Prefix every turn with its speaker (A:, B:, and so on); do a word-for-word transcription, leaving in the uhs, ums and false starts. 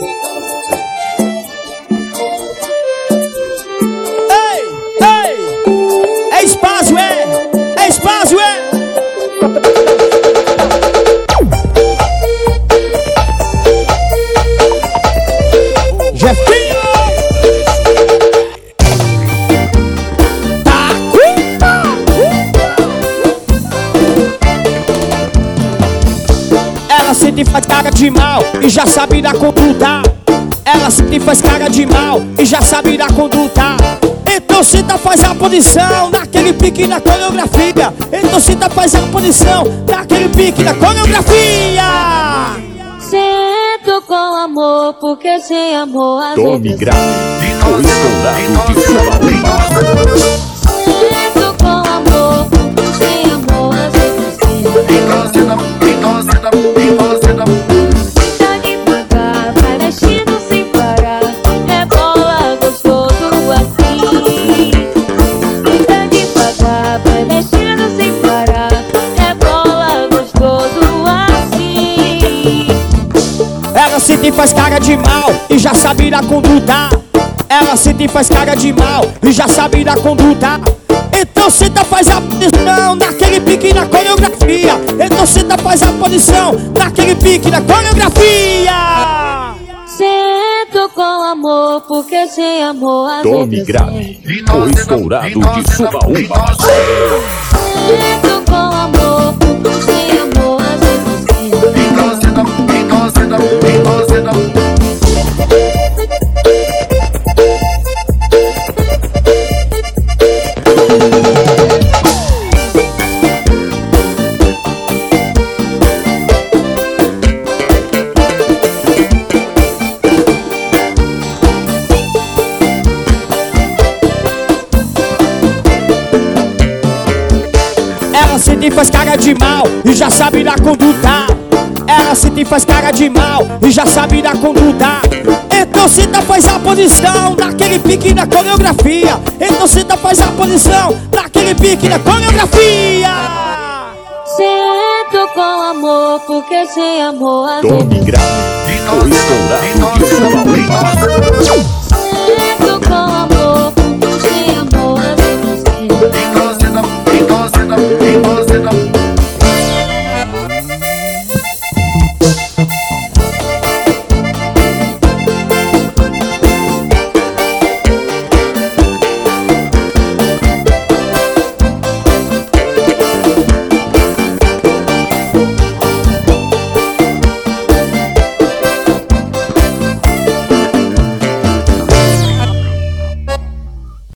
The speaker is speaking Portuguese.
A: Ei, ei, é espaço, é, é espaço, é. Jefinho! Tá! Ela sempre faz cara de mal e já sabe da conduta. Ela sempre faz cara de mal e já sabe da conduta. Então senta, faz a posição naquele pique na coreografia. Então senta, faz a posição naquele pique na coreografia.
B: Sento com amor, porque sem amor a
C: Tome
B: vida
C: grave, o estourado de Subaúma.
B: Sento com amor, porque sem amor a vida Tá devagar, vai mexendo sem parar. É bola gostoso assim. Tá devagar, vai mexendo sem parar. É bola gostoso assim.
A: Ela sente e faz cara de mal e já sabe da conduta. Ela sente e faz cara de mal e já sabe da conduta. Então senta, faz a posição naquele pique na coreografia. Então senta, faz a posição naquele pique na coreografia.
B: Sento com amor, porque sem amor a
C: Tome
B: vida
C: grave, o estourado de Subaúma.
B: Sento com amor, porque sem amor a vida
A: Ela sente e faz cara de mal e já sabe da conduta. Ela sente e faz cara de mal e já sabe da conduta. Então senta, faz a posição naquele pique na coreografia. Então senta, faz a posição naquele pique na coreografia.
B: Sento com amor, porque sem amor a vida
C: Tome grave, o estourado de Subaúma.